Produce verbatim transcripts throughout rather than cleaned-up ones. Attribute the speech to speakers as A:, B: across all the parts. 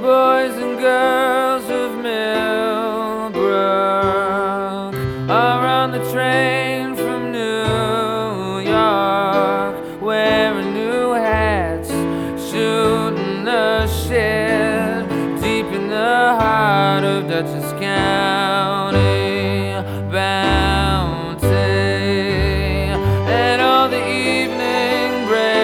A: boys and girls of Millbrook are on the train from New York, wearing new hats, shooting the shit deep in the heart of Dutchess County, Bounty. And all the evening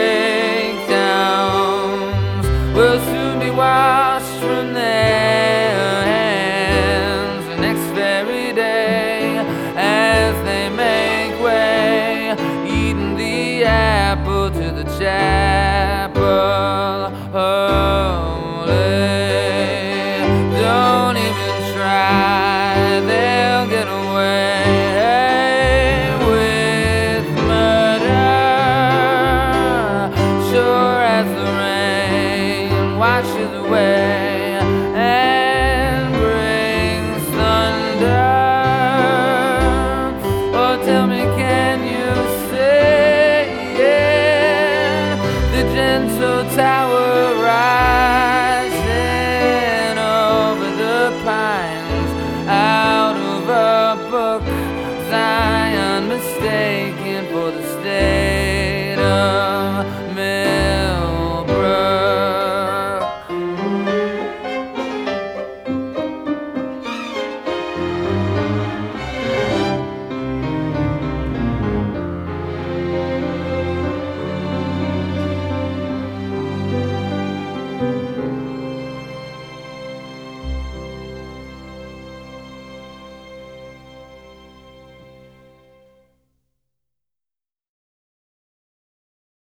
A: breakdowns will soon be washed from their hands the next very day, as they make way, eating the apple to the chapel holy. Don't even try, they'll get away with murder, sure as the rain washes away.